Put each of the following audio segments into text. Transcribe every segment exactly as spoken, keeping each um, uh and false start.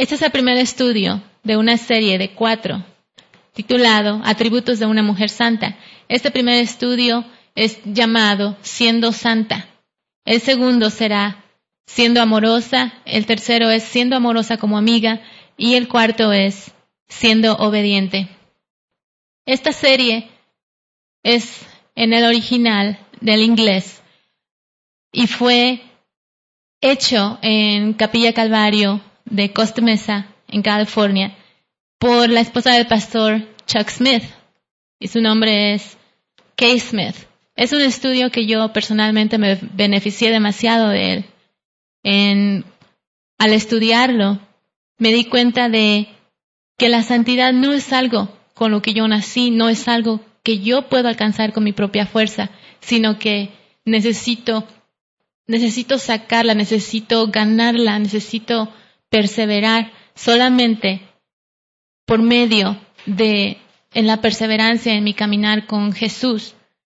Este es el primer estudio de una serie de cuatro, titulado Atributos de una mujer santa. Este primer estudio es llamado Siendo Santa. El segundo será Siendo Amorosa. El tercero es Siendo Amorosa como amiga. Y el cuarto es Siendo Obediente. Esta serie es en el original del inglés y fue hecho en Capilla Calvario de Costa Mesa, en California, por la esposa del pastor Chuck Smith, y su nombre es Kay Smith. Es un estudio que yo personalmente me beneficié demasiado de él. En, al estudiarlo, me di cuenta de que la santidad no es algo con lo que yo nací, no es algo que yo puedo alcanzar con mi propia fuerza, sino que necesito, necesito sacarla, necesito ganarla, necesito perseverar solamente por medio de, en la perseverancia en mi caminar con Jesús,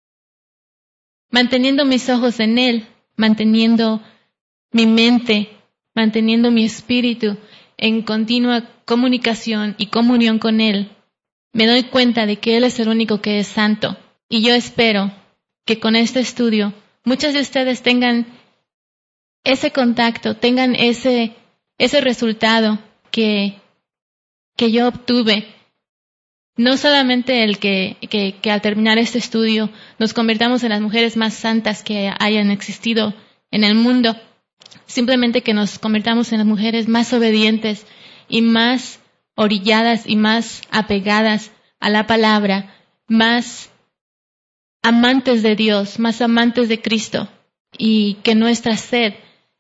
manteniendo mis ojos en Él, manteniendo mi mente, manteniendo mi espíritu en continua comunicación y comunión con Él. Me doy cuenta de que Él es el único que es santo. Y yo espero que con este estudio muchas de ustedes tengan ese contacto, tengan ese, ese resultado que, que yo obtuve. No solamente el que, que, que al terminar este estudio nos convirtamos en las mujeres más santas que hayan existido en el mundo, simplemente que nos convirtamos en las mujeres más obedientes y más orilladas y más apegadas a la palabra, más amantes de Dios, más amantes de Cristo, y que nuestra sed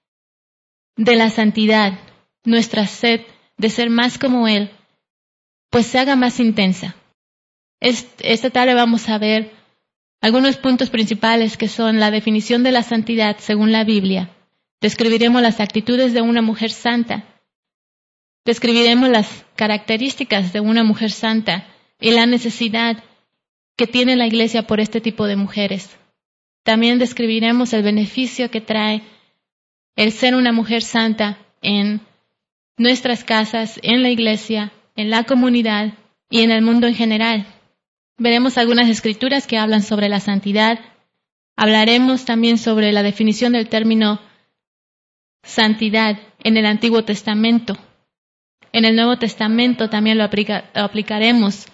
de la santidad, nuestra sed de ser más como Él, pues se haga más intensa. Esta tarde vamos a ver algunos puntos principales que son la definición de la santidad según la Biblia. Describiremos las actitudes de una mujer santa. Describiremos las características de una mujer santa y la necesidad que tiene la iglesia por este tipo de mujeres. También describiremos el beneficio que trae el ser una mujer santa en nuestras casas, en la iglesia, en la comunidad y en el mundo en general. Veremos algunas escrituras que hablan sobre la santidad. Hablaremos también sobre la definición del término santidad en el Antiguo Testamento. En el Nuevo Testamento también lo, aplica, lo aplicaremos.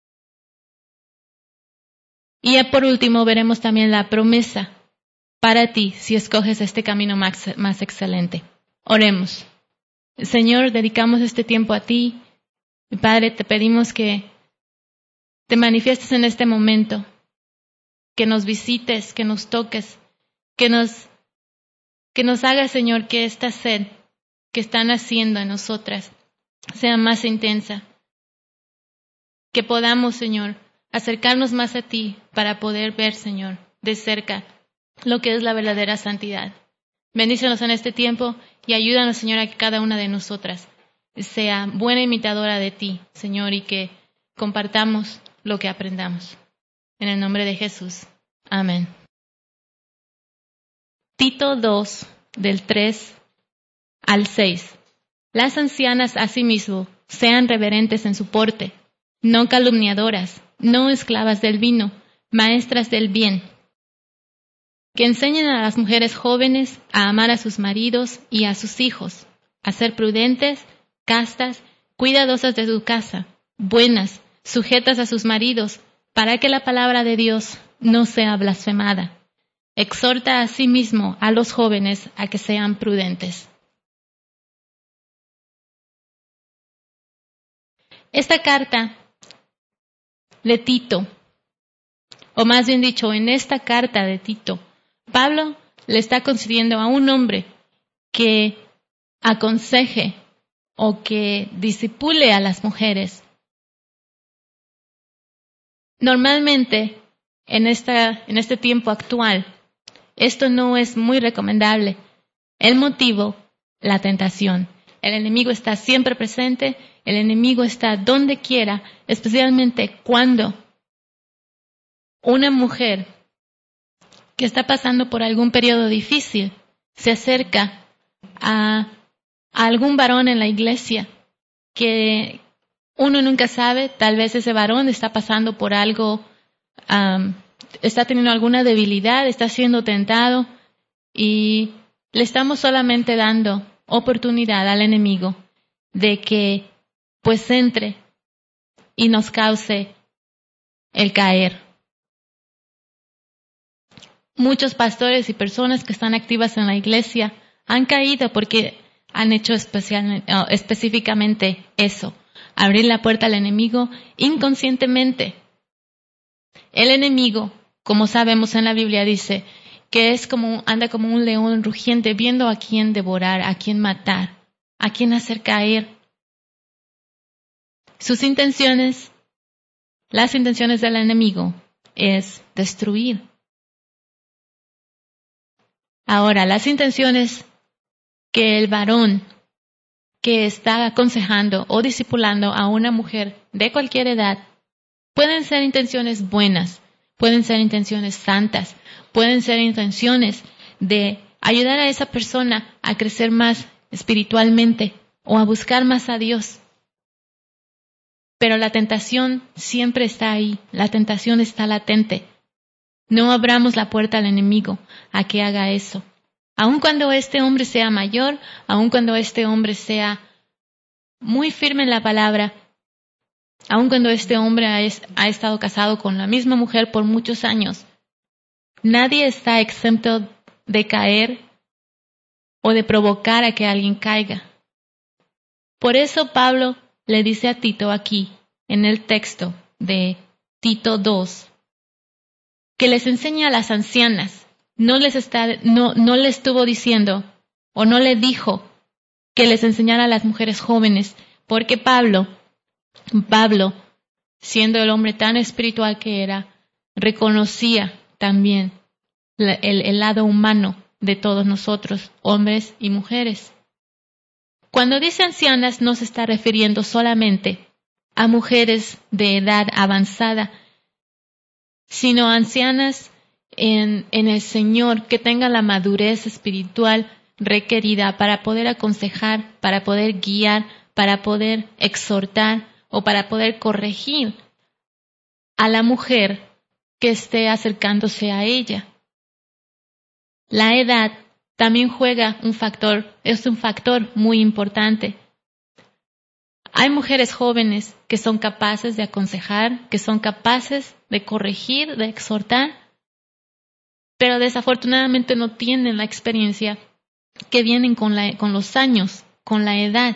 Y por último veremos también la promesa para ti si escoges este camino más, más excelente. Oremos. Señor, dedicamos este tiempo a ti. Padre, te pedimos que te manifiestes en este momento, que nos visites, que nos toques, que nos, que nos hagas, Señor, que esta sed que está naciendo en nosotras sea más intensa. Que podamos, Señor, acercarnos más a ti para poder ver, Señor, de cerca lo que es la verdadera santidad. Bendícenos en este tiempo y ayúdanos, Señor, a que cada una de nosotras sea buena imitadora de ti, Señor, y que compartamos lo que aprendamos. En el nombre de Jesús. Amén. Tito dos, del tres al seis. Las ancianas asimismo sean reverentes en su porte, no calumniadoras, no esclavas del vino, maestras del bien, que enseñen a las mujeres jóvenes a amar a sus maridos y a sus hijos, a ser prudentes, castas, cuidadosas de su casa, buenas, sujetas a sus maridos, para que la palabra de Dios no sea blasfemada. Exhorta asimismo a los jóvenes a que sean prudentes. Esta carta de Tito, o más bien dicho, en esta carta de Tito, Pablo le está concediendo a un hombre que aconseje o que discipule a las mujeres. Normalmente, en, esta, en este tiempo actual, esto no es muy recomendable. El motivo, la tentación. El enemigo está siempre presente, el enemigo está donde quiera, especialmente cuando una mujer que está pasando por algún periodo difícil se acerca a, a algún varón en la iglesia que uno nunca sabe, tal vez ese varón está pasando por algo, um, está teniendo alguna debilidad, está siendo tentado y le estamos solamente dando oportunidad al enemigo de que pues entre y nos cause el caer. Muchos pastores y personas que están activas en la iglesia han caído porque han hecho especialmente, oh, específicamente eso, abrir la puerta al enemigo inconscientemente. El enemigo, como sabemos en la Biblia, dice que es como anda como un león rugiente viendo a quién devorar, a quién matar, a quién hacer caer. Sus intenciones, las intenciones del enemigo es destruir. Ahora, las intenciones que el varón que está aconsejando o discipulando a una mujer de cualquier edad pueden ser intenciones buenas, pueden ser intenciones santas, pueden ser intenciones de ayudar a esa persona a crecer más espiritualmente o a buscar más a Dios. Pero la tentación siempre está ahí, la tentación está latente. No abramos la puerta al enemigo a que haga eso. Aun cuando este hombre sea mayor, aun cuando este hombre sea muy firme en la palabra, aun cuando este hombre ha, es, ha estado casado con la misma mujer por muchos años, nadie está exento de caer o de provocar a que alguien caiga. Por eso Pablo le dice a Tito aquí, en el texto de Tito dos, que les enseña a las ancianas. No les está, no, no le estuvo diciendo o no le dijo que les enseñara a las mujeres jóvenes, porque Pablo, Pablo, siendo el hombre tan espiritual que era, reconocía también la, el, el lado humano de todos nosotros, hombres y mujeres. Cuando dice ancianas, no se está refiriendo solamente a mujeres de edad avanzada, sino ancianas en, en el Señor que tengan la madurez espiritual requerida para poder aconsejar, para poder guiar, para poder exhortar o para poder corregir a la mujer que esté acercándose a ella. La edad también juega un factor, es un factor muy importante. Hay mujeres jóvenes que son capaces de aconsejar, que son capaces de corregir, de exhortar, pero desafortunadamente no tienen la experiencia que vienen con, la, con los años, con la edad.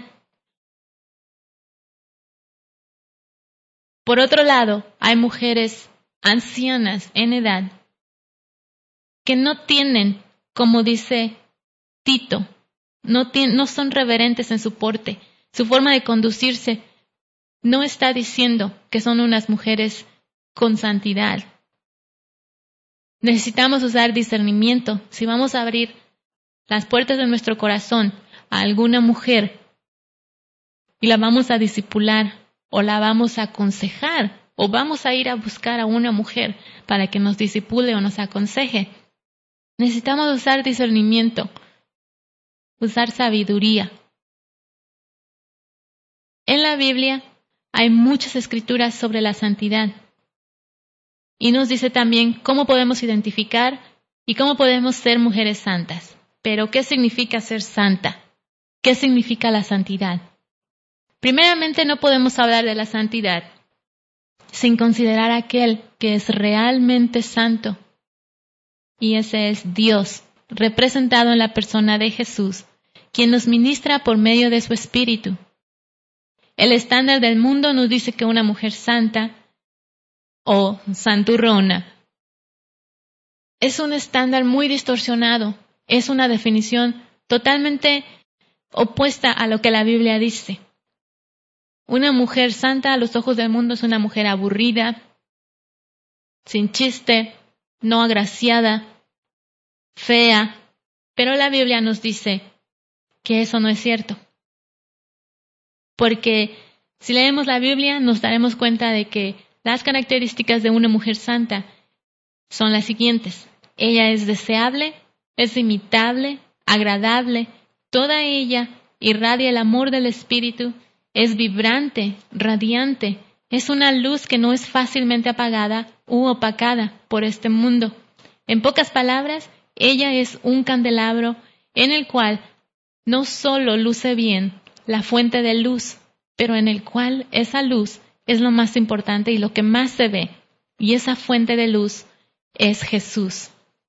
Por otro lado, hay mujeres ancianas en edad que no tienen, como dice Tito, no, tienen, no son reverentes en su porte. Su forma de conducirse no está diciendo que son unas mujeres con santidad. Necesitamos usar discernimiento. Si vamos a abrir las puertas de nuestro corazón a alguna mujer y la vamos a discipular o la vamos a aconsejar o vamos a ir a buscar a una mujer para que nos discipule o nos aconseje, necesitamos usar discernimiento, usar sabiduría. En la Biblia hay muchas escrituras sobre la santidad y nos dice también cómo podemos identificar y cómo podemos ser mujeres santas. Pero, ¿qué significa ser santa? ¿Qué significa la santidad? Primeramente, no podemos hablar de la santidad sin considerar a aquel que es realmente santo. Y ese es Dios, representado en la persona de Jesús, quien nos ministra por medio de su Espíritu. El estándar del mundo nos dice que una mujer santa o santurrona es un estándar muy distorsionado, es una definición totalmente opuesta a lo que la Biblia dice. Una mujer santa a los ojos del mundo es una mujer aburrida, sin chiste, no agraciada, fea, pero la Biblia nos dice que eso no es cierto. Porque si leemos la Biblia nos daremos cuenta de que las características de una mujer santa son las siguientes. Ella es deseable, es imitable, agradable, toda ella irradia el amor del Espíritu es vibrante, radiante. Es una luz que no es fácilmente apagada u opacada por este mundo. En pocas palabras, ella es un candelabro en el cual no solo luce bien la fuente de luz, pero en el cual esa luz es lo más importante y lo que más se ve. Y esa fuente de luz es Jesús.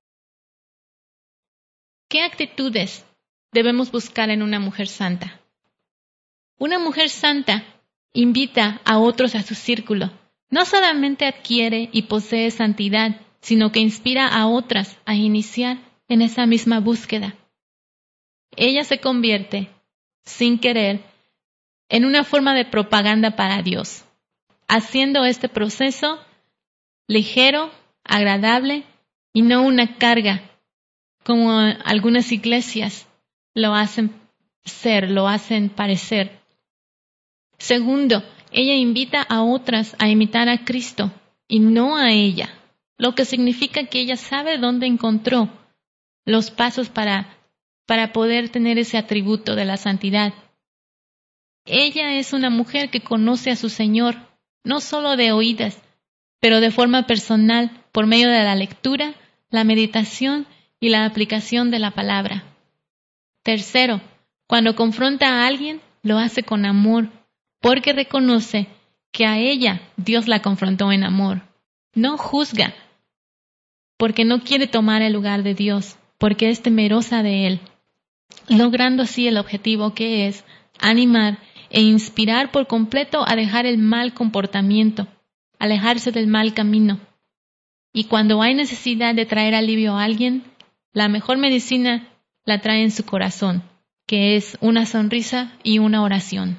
¿Qué actitudes debemos buscar en una mujer santa? Una mujer santa invita a otros a su círculo. No solamente adquiere y posee santidad, sino que inspira a otras a iniciar en esa misma búsqueda. Ella se convierte, sin querer, en una forma de propaganda para Dios, haciendo este proceso ligero, agradable y no una carga, como algunas iglesias lo hacen ser, lo hacen parecer. Segundo, ella invita a otras a imitar a Cristo y no a ella, lo que significa que ella sabe dónde encontró los pasos para, para poder tener ese atributo de la santidad. Ella es una mujer que conoce a su Señor, no solo de oídas, pero de forma personal, por medio de la lectura, la meditación y la aplicación de la palabra. Tercero, cuando confronta a alguien, lo hace con amor, porque reconoce que a ella Dios la confrontó en amor. No juzga, porque no quiere tomar el lugar de Dios, porque es temerosa de Él, logrando así el objetivo que es animar e inspirar por completo a dejar el mal comportamiento, alejarse del mal camino. Y cuando hay necesidad de traer alivio a alguien, la mejor medicina la trae en su corazón, que es una sonrisa y una oración.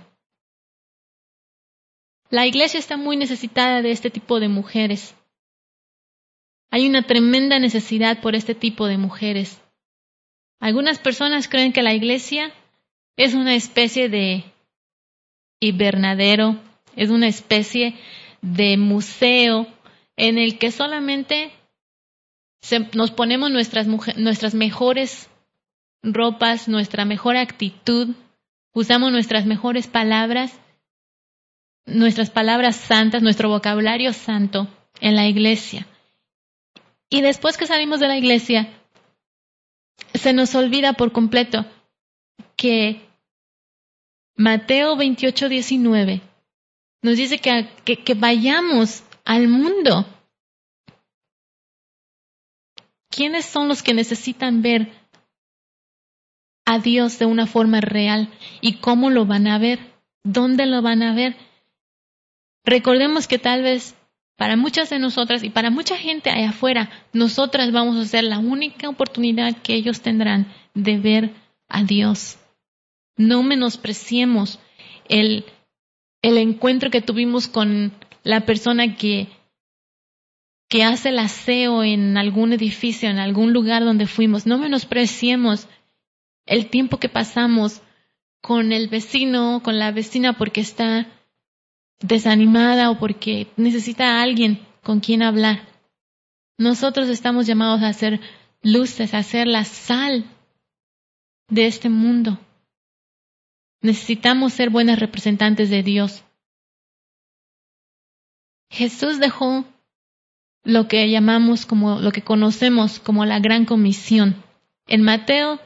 La iglesia está muy necesitada de este tipo de mujeres. Hay una tremenda necesidad por este tipo de mujeres. Algunas personas creen que la iglesia es una especie de invernadero, es una especie de museo en el que solamente se, nos ponemos nuestras, mujer, nuestras mejores ropas, nuestra mejor actitud, usamos nuestras mejores palabras, nuestras palabras santas, nuestro vocabulario santo en la iglesia. Y después que salimos de la iglesia, se nos olvida por completo que Mateo veintiocho diecinueve nos dice que, que, que vayamos al mundo. ¿Quiénes son los que necesitan ver a Dios de una forma real? ¿Y cómo lo van a ver? ¿Dónde lo van a ver? Recordemos que tal vez para muchas de nosotras y para mucha gente allá afuera, nosotras vamos a ser la única oportunidad que ellos tendrán de ver a Dios. No menospreciemos el, el encuentro que tuvimos con la persona que, que hace el aseo en algún edificio, en algún lugar donde fuimos. No menospreciemos el tiempo que pasamos con el vecino, con la vecina porque está desanimada o porque necesita a alguien con quien hablar. Nosotros estamos llamados a ser luces, a ser la sal de este mundo. Necesitamos ser buenas representantes de Dios. Jesús dejó lo que llamamos como, lo que conocemos como la Gran Comisión. En Mateo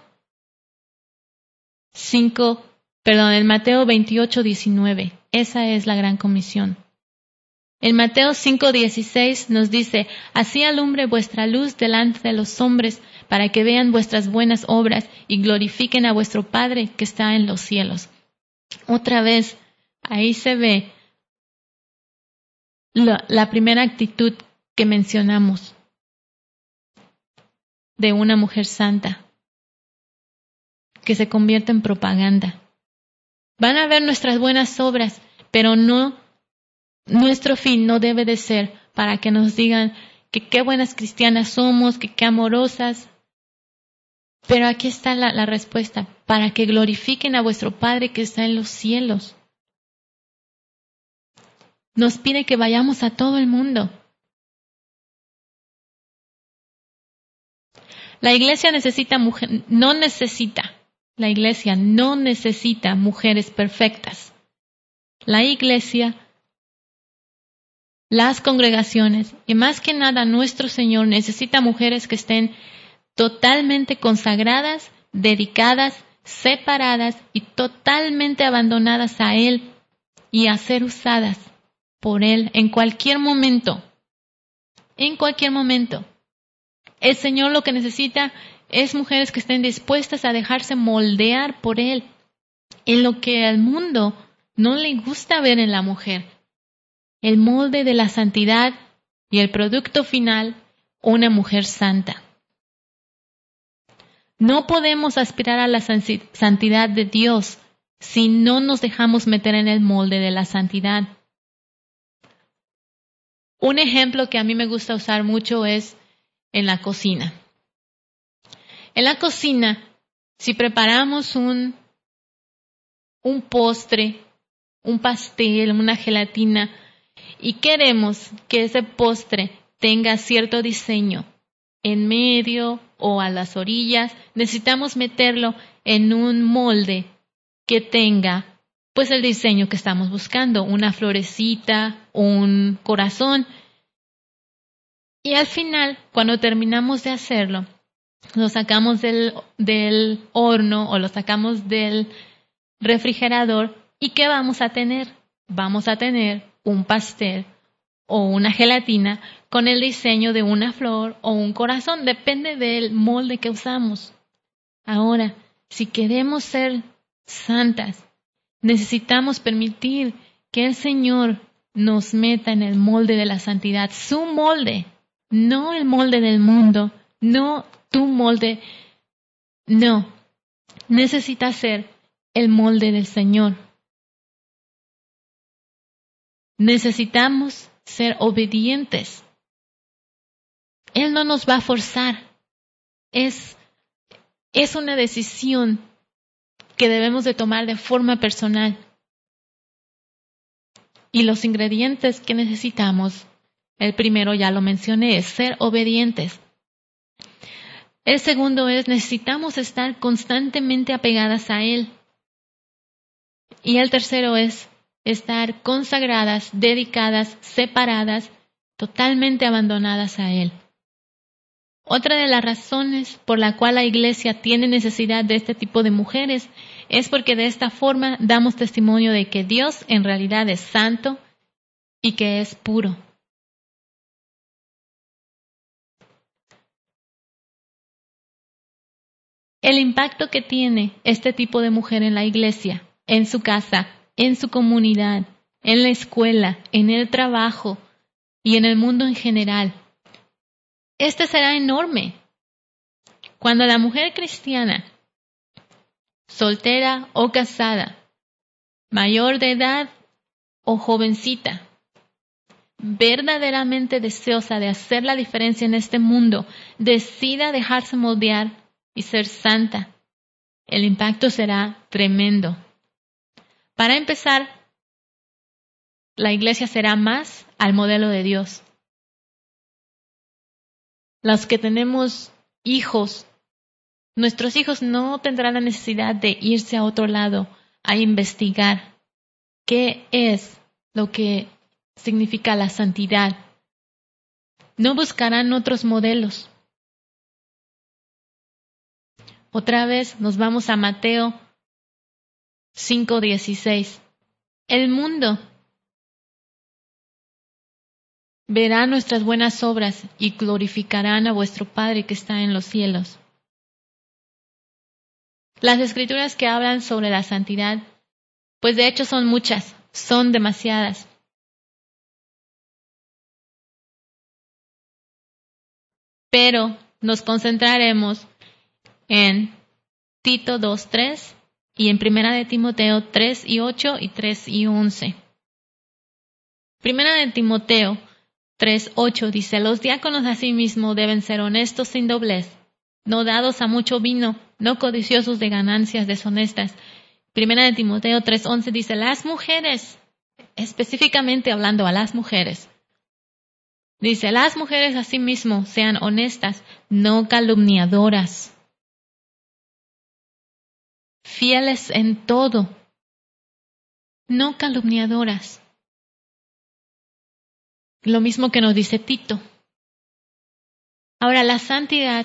cinco, perdón, en Mateo veintiocho diecinueve. Esa es la Gran Comisión. En Mateo cinco dieciséis nos dice, así alumbre vuestra luz delante de los hombres, para que vean vuestras buenas obras y glorifiquen a vuestro Padre que está en los cielos. Otra vez, ahí se ve la, la primera actitud que mencionamos de una mujer santa, que se convierte en propaganda. Van a ver nuestras buenas obras, pero no, nuestro fin no debe de ser para que nos digan que qué buenas cristianas somos, que qué amorosas. Pero aquí está la, la respuesta, para que glorifiquen a vuestro Padre que está en los cielos. Nos pide que vayamos a todo el mundo. La iglesia necesita mujer, no necesita, la iglesia no necesita mujeres perfectas. la iglesia, las congregaciones y más que nada nuestro Señor necesita mujeres que estén totalmente consagradas, dedicadas, separadas y totalmente abandonadas a Él y a ser usadas por Él en cualquier momento. En cualquier momento. El Señor lo que necesita es mujeres que estén dispuestas a dejarse moldear por Él en lo que al mundo no le gusta ver en la mujer. El molde de la santidad y el producto final, una mujer santa. No podemos aspirar a la santidad de Dios si no nos dejamos meter en el molde de la santidad. Un ejemplo que a mí me gusta usar mucho es en la cocina. En la cocina, si preparamos un, un postre, un pastel, una gelatina, y queremos que ese postre tenga cierto diseño en medio o a las orillas, necesitamos meterlo en un molde que tenga pues el diseño que estamos buscando, una florecita, un corazón. Y al final, cuando terminamos de hacerlo, lo sacamos del, del horno o lo sacamos del refrigerador. ¿Y qué vamos a tener? Vamos a tener un pastel o una gelatina con el diseño de una flor o un corazón. Depende del molde que usamos. Ahora, si queremos ser santas, necesitamos permitir que el Señor nos meta en el molde de la santidad. Su molde, no el molde del mundo, no tu molde. No, necesita ser el molde del Señor. Necesitamos ser obedientes. Él no nos va a forzar. Es, es una decisión que debemos de tomar de forma personal. Y los ingredientes que necesitamos, el primero ya lo mencioné, es ser obedientes. El segundo es necesitamos estar constantemente apegadas a Él. Y el tercero es estar consagradas, dedicadas, separadas, totalmente abandonadas a Él. Otra de las razones por la cual la iglesia tiene necesidad de este tipo de mujeres es porque de esta forma damos testimonio de que Dios en realidad es santo y que es puro. El impacto que tiene este tipo de mujer en la iglesia, en su casa, en su comunidad, en la escuela, en el trabajo y en el mundo en general, este será enorme. Cuando la mujer cristiana, soltera o casada, mayor de edad o jovencita, verdaderamente deseosa de hacer la diferencia en este mundo, decida dejarse moldear y ser santa, el impacto será tremendo. Para empezar, la iglesia será más al modelo de Dios. Los que tenemos hijos, nuestros hijos no tendrán la necesidad de irse a otro lado a investigar qué es lo que significa la santidad. No buscarán otros modelos. Otra vez nos vamos a Mateo cinco dieciséis. El mundo verá nuestras buenas obras y glorificarán a vuestro Padre que está en los cielos. Las escrituras que hablan sobre la santidad, pues de hecho son muchas, son demasiadas. Pero nos concentraremos en Tito dos tres y en Primera de Timoteo tres y ocho y tres y once. Primera de Timoteo tres ocho dice, los diáconos asimismo deben ser honestos sin doblez, no dados a mucho vino, no codiciosos de ganancias deshonestas. Primera de Timoteo tres once dice, las mujeres, específicamente hablando a las mujeres, dice, las mujeres asimismo sean honestas, no calumniadoras, fieles en todo, no calumniadoras. Lo mismo que nos dice Tito. Ahora, la santidad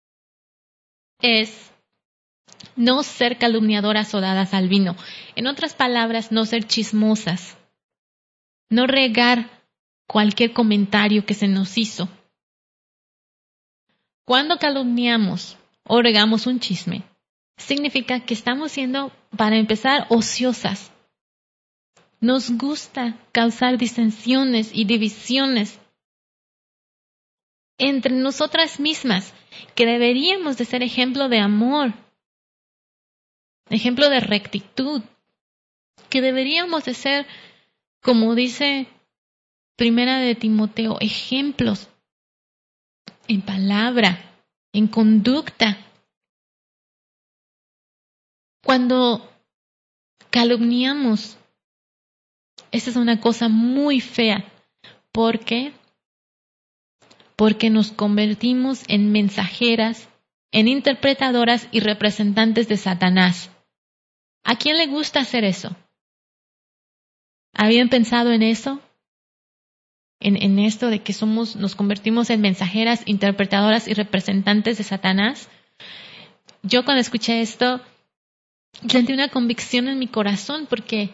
es no ser calumniadoras o dadas al vino. En otras palabras, no ser chismosas. No regar cualquier comentario que se nos hizo. Cuando calumniamos o regamos un chisme, significa que estamos siendo, para empezar, ociosas. Nos gusta causar disensiones y divisiones entre nosotras mismas, que deberíamos de ser ejemplo de amor, ejemplo de rectitud, que deberíamos de ser, como dice Primera de Timoteo, ejemplos en palabra, en conducta. Cuando calumniamos, esa es una cosa muy fea. ¿Por qué? Porque nos convertimos en mensajeras, en interpretadoras y representantes de Satanás. ¿A quién le gusta hacer eso? ¿Habían pensado en eso? En, en esto de que somos, nos convertimos en mensajeras, interpretadoras y representantes de Satanás. Yo cuando escuché esto, sentí una convicción en mi corazón porque,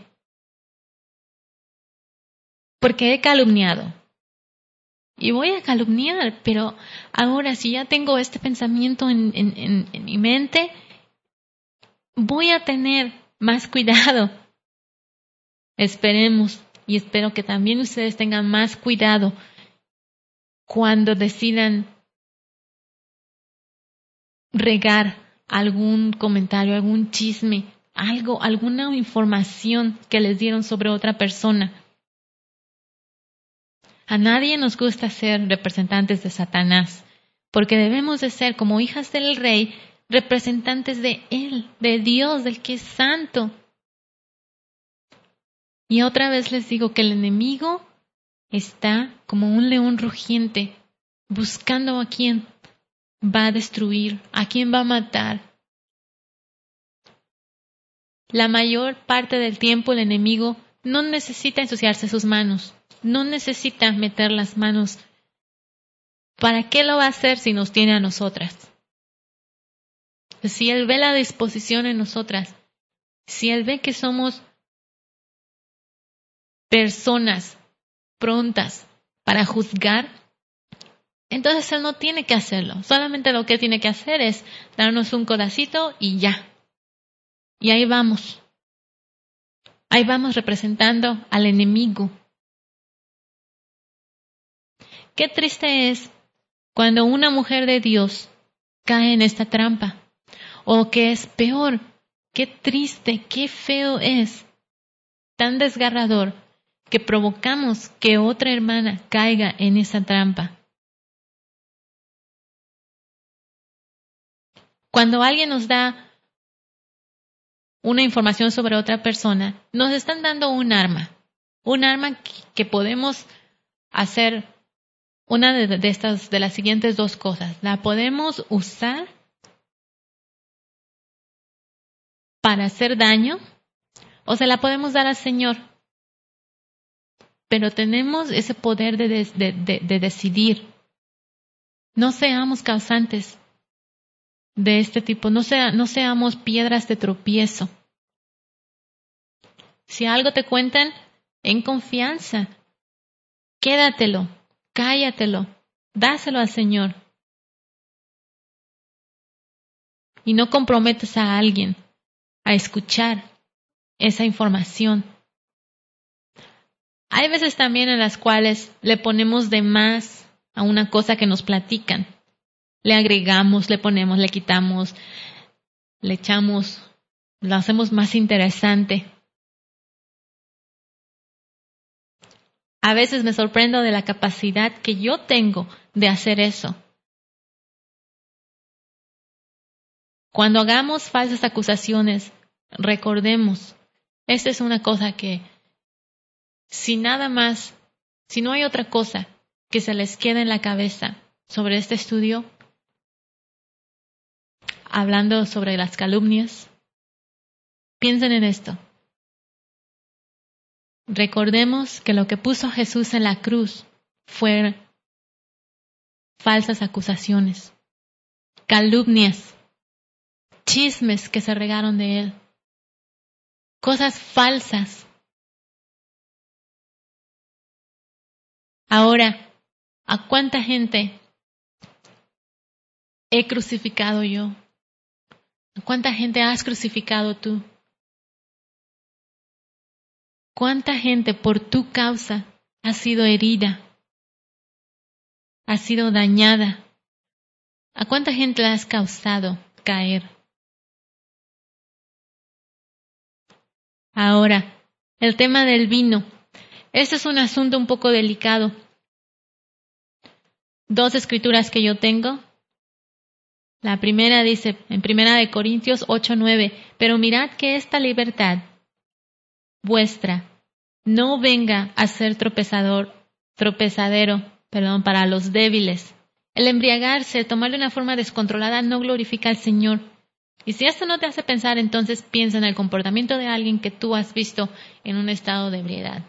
porque he calumniado. Y voy a calumniar, pero ahora si ya tengo este pensamiento en, en, en, en mi mente, voy a tener más cuidado. Esperemos y espero que también ustedes tengan más cuidado cuando decidan regar algún comentario, algún chisme, algo, alguna información que les dieron sobre otra persona. A nadie nos gusta ser representantes de Satanás, porque debemos de ser, como hijas del Rey, representantes de Él, de Dios, del que es santo. Y otra vez les digo que el enemigo está como un león rugiente, buscando a quién va a destruir, a quién va a matar. La mayor parte del tiempo el enemigo no necesita ensuciarse sus manos, no necesita meter las manos. ¿Para qué lo va a hacer si nos tiene a nosotras? Si Él ve la disposición en nosotras, si Él ve que somos personas prontas para juzgar, entonces Él no tiene que hacerlo. Solamente lo que tiene que hacer es darnos un codacito y ya. Y ahí vamos. Ahí vamos representando al enemigo. Qué triste es cuando una mujer de Dios cae en esta trampa. O que es peor, qué triste, qué feo es, tan desgarrador, que provocamos que otra hermana caiga en esa trampa. Cuando alguien nos da una información sobre otra persona, nos están dando un arma, un arma que podemos hacer una de, de estas, de las siguientes dos cosas. La podemos usar para hacer daño o se la podemos dar al Señor. Pero tenemos ese poder de, de, de, de decidir. No seamos causantes de este tipo, no, sea, no seamos piedras de tropiezo. Si algo te cuentan, en confianza, quédatelo, cállatelo, dáselo al Señor. Y no comprometas a alguien a escuchar esa información. Hay veces también en las cuales le ponemos de más a una cosa que nos platican. Le agregamos, le ponemos, le quitamos, le echamos, lo hacemos más interesante. A veces me sorprendo de la capacidad que yo tengo de hacer eso. Cuando hagamos falsas acusaciones, recordemos, esta es una cosa que, si nada más, si no hay otra cosa que se les quede en la cabeza sobre este estudio, hablando sobre las calumnias, piensen en esto. Recordemos que lo que puso Jesús en la cruz fue falsas acusaciones, calumnias, chismes que se regaron de Él, cosas falsas. Ahora, ¿a cuánta gente he crucificado yo? ¿A cuánta gente has crucificado tú? ¿Cuánta gente por tu causa ha sido herida? ¿Ha sido dañada? ¿A cuánta gente le has causado caer? Ahora, el tema del vino. Este es un asunto un poco delicado. Dos escrituras que yo tengo. La primera dice en Primera de Corintios ocho nueve, pero mirad que esta libertad vuestra no venga a ser tropezador, tropezadero, perdón, para los débiles. El embriagarse, tomarle una forma descontrolada, no glorifica al Señor. Y si esto no te hace pensar, entonces piensa en el comportamiento de alguien que tú has visto en un estado de ebriedad.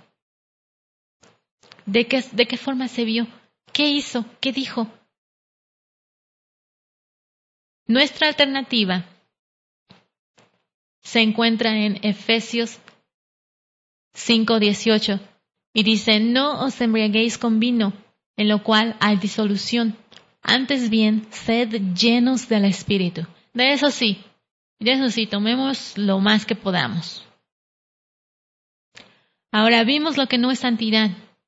¿De qué, de qué forma se vio? ¿Qué hizo? ¿Qué dijo? Nuestra alternativa se encuentra en Efesios cinco dieciocho y dice, no os embriaguéis con vino, en lo cual hay disolución. Antes bien, sed llenos del Espíritu. De eso sí, de eso sí, tomemos lo más que podamos. Ahora vimos lo que no es santidad.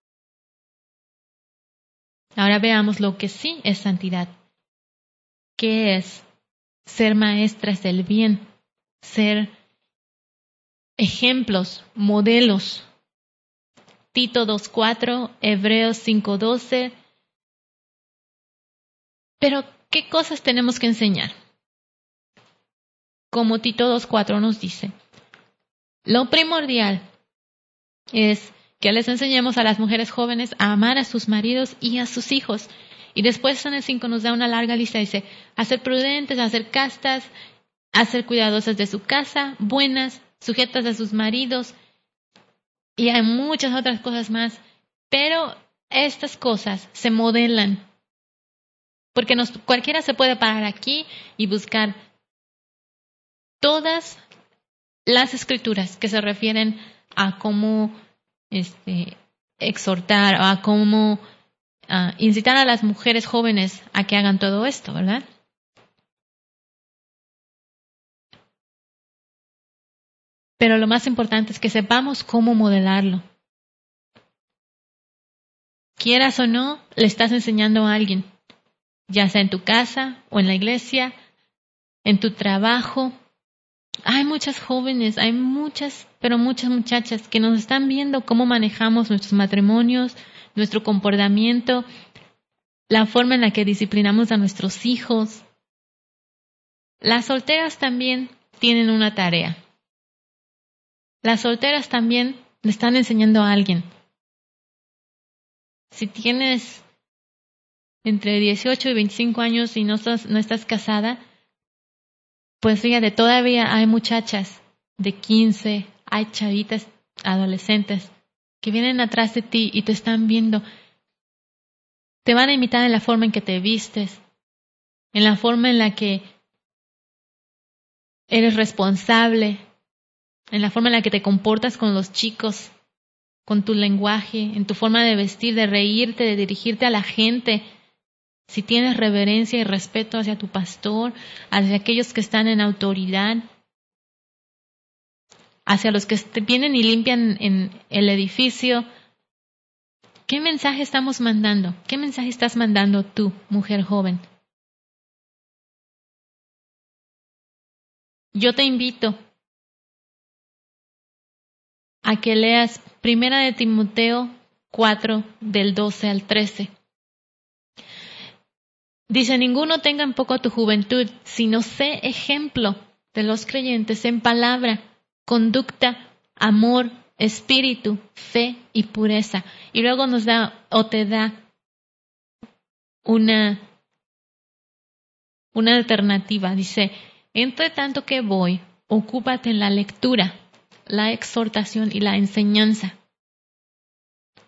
Ahora veamos lo que sí es santidad. ¿Qué es? Ser maestras del bien, ser ejemplos, modelos. Tito dos cuatro, Hebreos cinco doce. Pero, ¿qué cosas tenemos que enseñar? Como Tito dos cuatro nos dice, lo primordial es que les enseñemos a las mujeres jóvenes a amar a sus maridos y a sus hijos. Y después en el cinco nos da una larga lista, dice, a ser prudentes, a ser castas, a ser cuidadosas de su casa, buenas, sujetas a sus maridos, y hay muchas otras cosas más. Pero estas cosas se modelan, porque nos, cualquiera se puede parar aquí y buscar todas las escrituras que se refieren a cómo este, exhortar, a cómo uh, incitar a las mujeres jóvenes a que hagan todo esto, ¿verdad? Pero lo más importante es que sepamos cómo modelarlo. Quieras o no, le estás enseñando a alguien, ya sea en tu casa o en la iglesia, en tu trabajo. Hay muchas jóvenes, hay muchas, pero muchas muchachas que nos están viendo cómo manejamos nuestros matrimonios, nuestro comportamiento, la forma en la que disciplinamos a nuestros hijos. Las solteras también tienen una tarea. Las solteras también le están enseñando a alguien. Si tienes entre dieciocho y veinticinco años y no estás, no estás casada, pues fíjate, todavía hay muchachas de quince, hay chavitas, adolescentes, que vienen atrás de ti y te están viendo. Te van a imitar en la forma en que te vistes, en la forma en la que eres responsable, en la forma en la que te comportas con los chicos, con tu lenguaje, en tu forma de vestir, de reírte, de dirigirte a la gente. Si tienes reverencia y respeto hacia tu pastor, hacia aquellos que están en autoridad, hacia los que vienen y limpian en el edificio. ¿Qué mensaje estamos mandando? ¿Qué mensaje estás mandando tú, mujer joven? Yo te invito a que leas Primera de Timoteo cuatro, del doce al trece. Dice, ninguno tenga en poco tu juventud, sino sé ejemplo de los creyentes en palabra, conducta, amor, espíritu, fe y pureza. Y luego nos da o te da una, una alternativa. Dice, entre tanto que voy, ocúpate en la lectura, la exhortación y la enseñanza.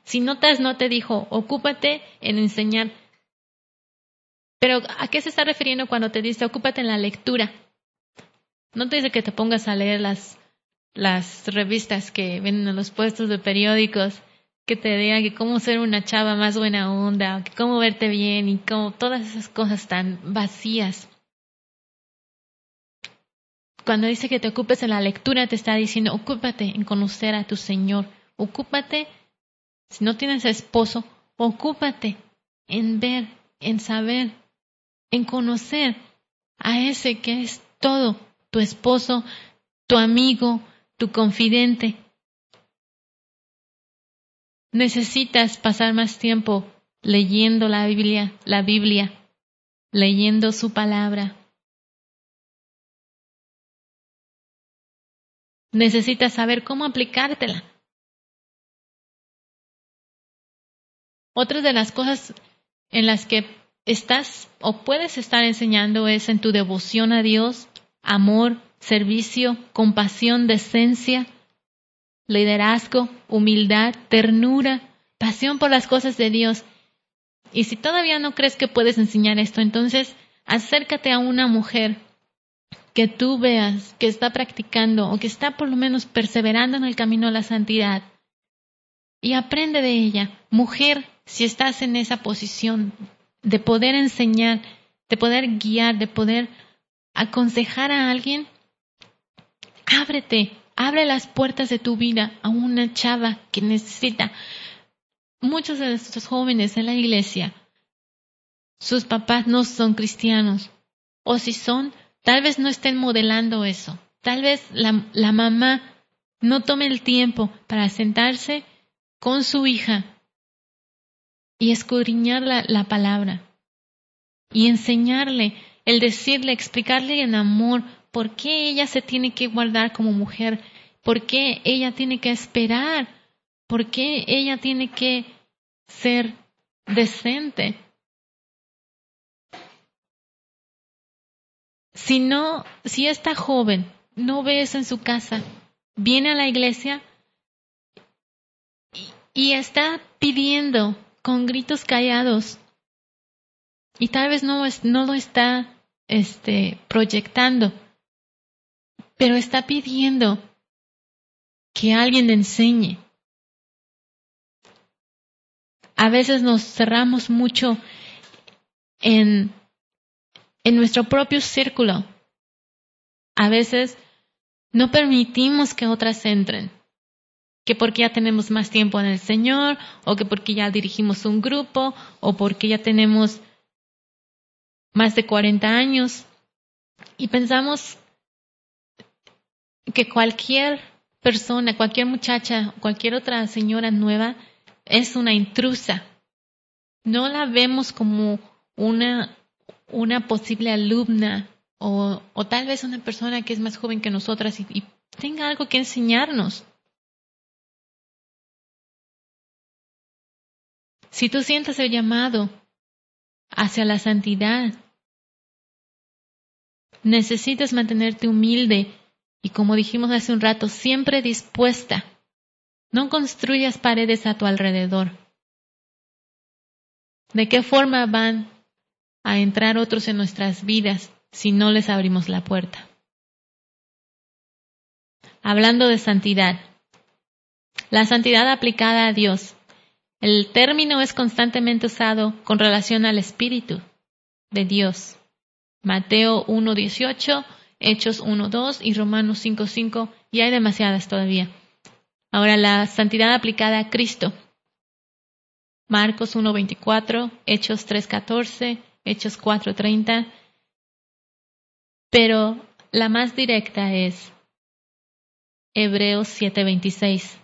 Si notas, no te dijo, ocúpate en enseñar. Pero ¿a qué se está refiriendo cuando te dice ocúpate en la lectura? No te dice que te pongas a leer las, las revistas que venden en los puestos de periódicos, que te digan que cómo ser una chava más buena onda, que cómo verte bien y cómo todas esas cosas tan vacías. Cuando dice que te ocupes en la lectura, te está diciendo ocúpate en conocer a tu Señor. Ocúpate, si no tienes esposo, ocúpate en ver, en saber, en conocer a ese que es todo, tu esposo, tu amigo, tu confidente. Necesitas pasar más tiempo leyendo la Biblia, la Biblia, leyendo su palabra. Necesitas saber cómo aplicártela. Otra de las cosas en las que estás o puedes estar enseñando es en tu devoción a Dios, amor, servicio, compasión, decencia, liderazgo, humildad, ternura, pasión por las cosas de Dios. Y si todavía no crees que puedes enseñar esto, entonces acércate a una mujer que tú veas que está practicando o que está por lo menos perseverando en el camino a la santidad y aprende de ella. Mujer, si estás en esa posición de poder enseñar, de poder guiar, de poder aconsejar a alguien, ábrete, abre las puertas de tu vida a una chava que necesita. Muchos de nuestros jóvenes en la iglesia, sus papás no son cristianos, o si son, tal vez no estén modelando eso. Tal vez la, la mamá no tome el tiempo para sentarse con su hija y escudriñar la, la palabra y enseñarle, el decirle, explicarle en amor por qué ella se tiene que guardar como mujer, por qué ella tiene que esperar, por qué ella tiene que ser decente. Si no, si esta joven no ve eso en su casa, viene a la iglesia y, y está pidiendo con gritos callados y tal vez no, no lo está este, proyectando, pero está pidiendo que alguien le enseñe. A veces nos cerramos mucho en, en nuestro propio círculo. A veces no permitimos que otras entren. Que porque ya tenemos más tiempo en el Señor, o que porque ya dirigimos un grupo, o porque ya tenemos más de cuarenta años. Y pensamos que cualquier persona, cualquier muchacha, cualquier otra señora nueva es una intrusa. No la vemos como una, una posible alumna o, o tal vez una persona que es más joven que nosotras y, y tenga algo que enseñarnos. Si tú sientes el llamado hacia la santidad, necesitas mantenerte humilde y, como dijimos hace un rato, siempre dispuesta. No construyas paredes a tu alrededor. ¿De qué forma van a entrar otros en nuestras vidas si no les abrimos la puerta? Hablando de santidad, la santidad aplicada a Dios. El término es constantemente usado con relación al Espíritu de Dios. Mateo uno dieciocho, Hechos uno dos y Romanos cinco cinco, y hay demasiadas todavía. Ahora, la santidad aplicada a Cristo. Marcos uno veinticuatro, Hechos tres catorce, Hechos cuatro treinta. Pero la más directa es Hebreos siete veintiséis.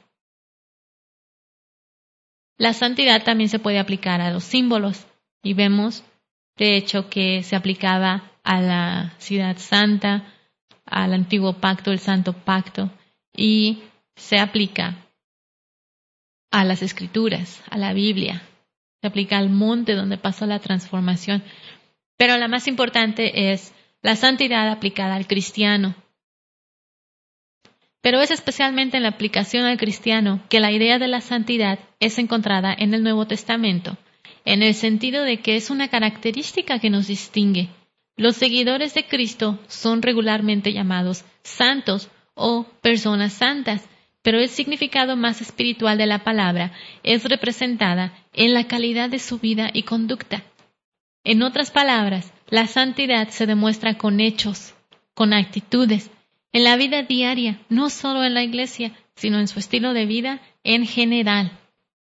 La santidad también se puede aplicar a los símbolos y vemos, de hecho, que se aplicaba a la ciudad santa, al antiguo pacto, el santo pacto, y se aplica a las escrituras, a la Biblia, se aplica al monte donde pasó la transformación. Pero la más importante es la santidad aplicada al cristiano. Pero es especialmente en la aplicación al cristiano que la idea de la santidad es encontrada en el Nuevo Testamento, en el sentido de que es una característica que nos distingue. Los seguidores de Cristo son regularmente llamados santos o personas santas, pero el significado más espiritual de la palabra es representada en la calidad de su vida y conducta. En otras palabras, la santidad se demuestra con hechos, con actitudes, en la vida diaria, no solo en la iglesia, sino en su estilo de vida en general.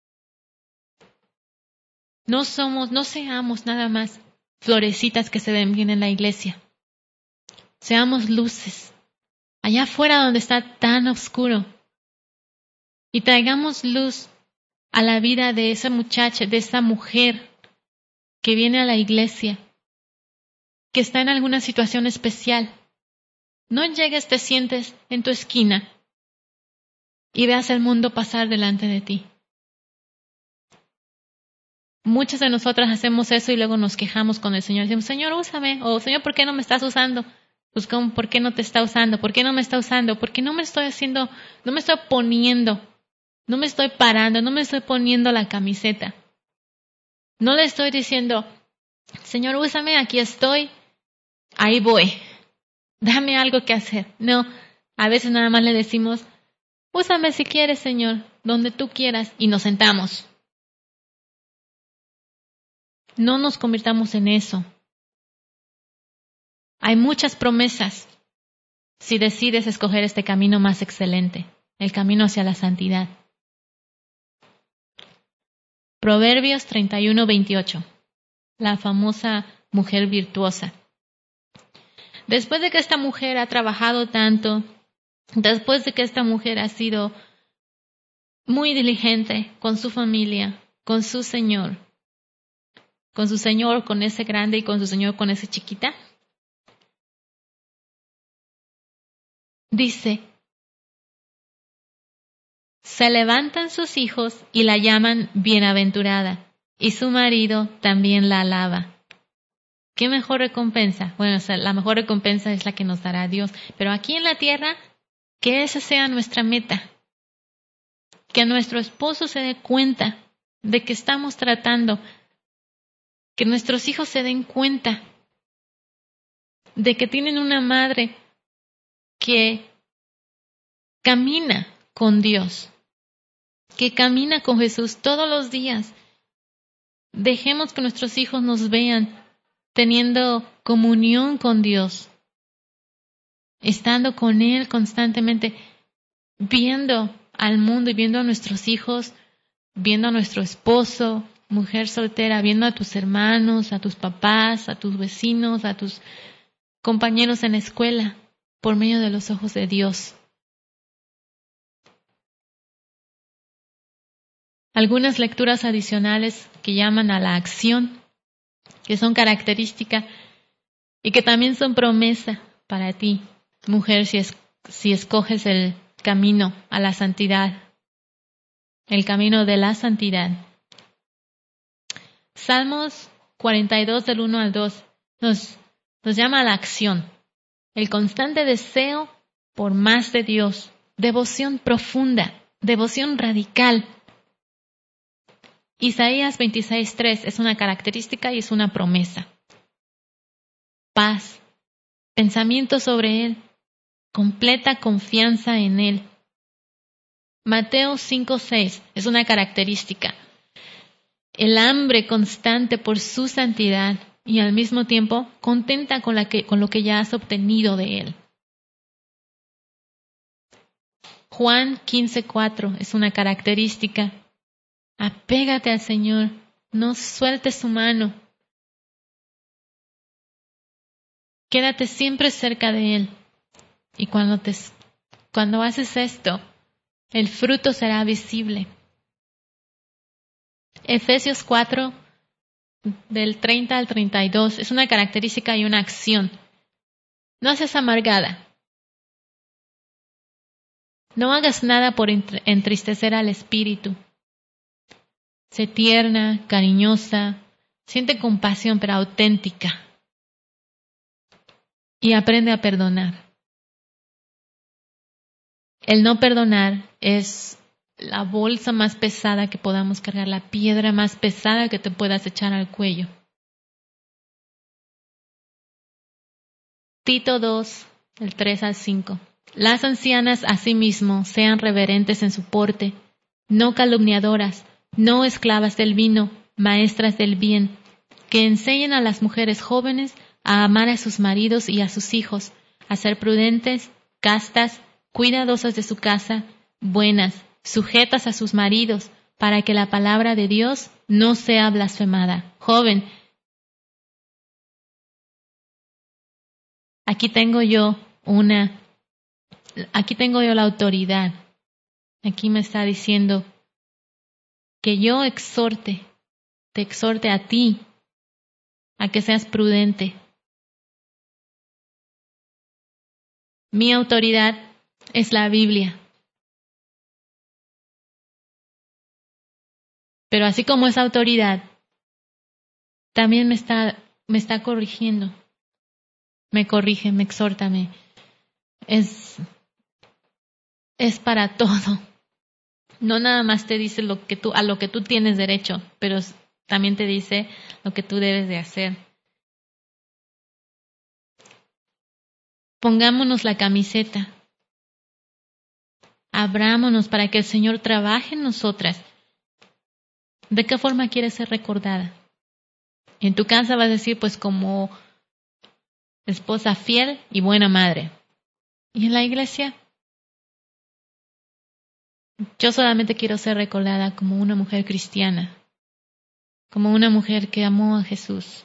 No somos, no seamos nada más florecitas que se ven bien en la iglesia. Seamos luces, allá afuera donde está tan oscuro, y traigamos luz a la vida de esa muchacha, de esa mujer que viene a la iglesia, que está en alguna situación especial. No llegues, te sientes en tu esquina y veas el mundo pasar delante de ti. Muchas de nosotras hacemos eso y luego nos quejamos con el Señor. Decimos, Señor, úsame. O Señor, ¿por qué no me estás usando? Pues, ¿cómo? ¿Por qué no te está usando? ¿Por qué no me está usando? ¿Por qué no me estoy haciendo, no me estoy poniendo? No me estoy parando, no me estoy poniendo la camiseta. No le estoy diciendo, Señor, úsame, aquí estoy, ahí voy. Dame algo que hacer. No, a veces nada más le decimos, úsame si quieres, Señor, donde tú quieras, y nos sentamos. No nos convirtamos en eso. Hay muchas promesas si decides escoger este camino más excelente, el camino hacia la santidad. Proverbios treinta y uno, veintiocho, la famosa mujer virtuosa. Después de que esta mujer ha trabajado tanto, después de que esta mujer ha sido muy diligente con su familia, con su Señor, con su Señor, con ese grande y con su Señor, con ese chiquita, dice, se levantan sus hijos y la llaman bienaventurada, y su marido también la alaba. ¿Qué mejor recompensa? Bueno, o sea, la mejor recompensa es la que nos dará Dios, pero aquí en la tierra, que esa sea nuestra meta, que nuestro esposo se dé cuenta de que estamos tratando, que nuestros hijos se den cuenta de que tienen una madre que camina con Dios, que camina con Jesús todos los días. Dejemos que nuestros hijos nos vean teniendo comunión con Dios, estando con Él constantemente, viendo al mundo y viendo a nuestros hijos, viendo a nuestro esposo, mujer soltera, viendo a tus hermanos, a tus papás, a tus vecinos, a tus compañeros en la escuela, por medio de los ojos de Dios. Algunas lecturas adicionales que llaman a la acción, que son características y que también son promesa para ti, mujer, si, es, si escoges el camino a la santidad, el camino de la santidad. Salmos cuarenta y dos del uno al dos nos, nos llama a la acción, el constante deseo por más de Dios, devoción profunda, devoción radical. Isaías veintiséis tres es una característica y es una promesa. Paz, pensamiento sobre Él, completa confianza en Él. Mateo cinco seis es una característica. El hambre constante por su santidad y al mismo tiempo contenta con, la que, con lo que ya has obtenido de Él. Juan quince cuatro es una característica. Apégate al Señor, no sueltes su mano. Quédate siempre cerca de Él. Y cuando, te, cuando haces esto, el fruto será visible. Efesios cuatro, del treinta al treinta y dos, es una característica y una acción. No seas amargada. No hagas nada por entristecer al espíritu. Sé tierna, cariñosa, siente compasión, pero auténtica. Y aprende a perdonar. El no perdonar es la bolsa más pesada que podamos cargar, la piedra más pesada que te puedas echar al cuello. Tito dos, el tres al cinco. Las ancianas asimismo sean reverentes en su porte, no calumniadoras, no esclavas del vino, maestras del bien, que enseñen a las mujeres jóvenes a amar a sus maridos y a sus hijos, a ser prudentes, castas, cuidadosas de su casa, buenas, sujetas a sus maridos, para que la palabra de Dios no sea blasfemada. Joven, aquí tengo yo una, aquí tengo yo la autoridad. Aquí me está diciendo que yo exhorte, te exhorte a ti, a que seas prudente. Mi autoridad es la Biblia. Pero así como esa autoridad, también me está, me está corrigiendo. Me corrige, me exhorta, me, es, es para todo. No nada más te dice lo que tú, a lo que tú tienes derecho, pero también te dice lo que tú debes de hacer. Pongámonos la camiseta. Abrámonos para que el Señor trabaje en nosotras. ¿De qué forma quieres ser recordada? En tu casa vas a decir, pues como esposa fiel y buena madre. ¿Y en la iglesia? Yo solamente quiero ser recordada como una mujer cristiana, como una mujer que amó a Jesús.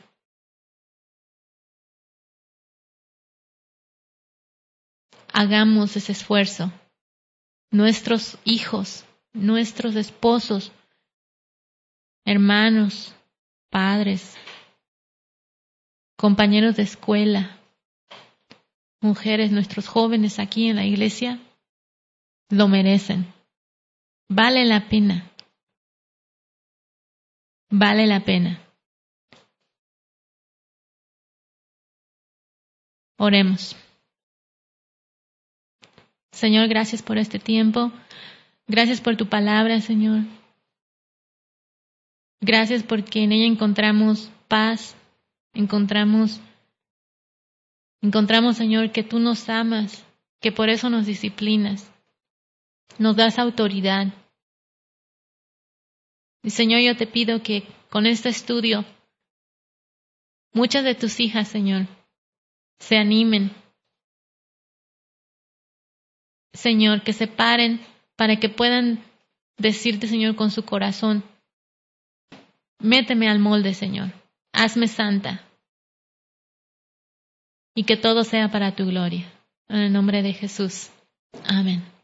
Hagamos ese esfuerzo. Nuestros hijos, nuestros esposos, hermanos, padres, compañeros de escuela, mujeres, nuestros jóvenes aquí en la iglesia, lo merecen. Vale la pena. Vale la pena. Oremos. Señor, gracias por este tiempo. Gracias por tu palabra, Señor. Gracias porque en ella encontramos paz, encontramos, encontramos, Señor, que tú nos amas, que por eso nos disciplinas, nos das autoridad. Y Señor, yo te pido que con este estudio, muchas de tus hijas, Señor, se animen. Señor, que se paren para que puedan decirte, Señor, con su corazón, méteme al molde, Señor, hazme santa, y que todo sea para tu gloria. En el nombre de Jesús. Amén.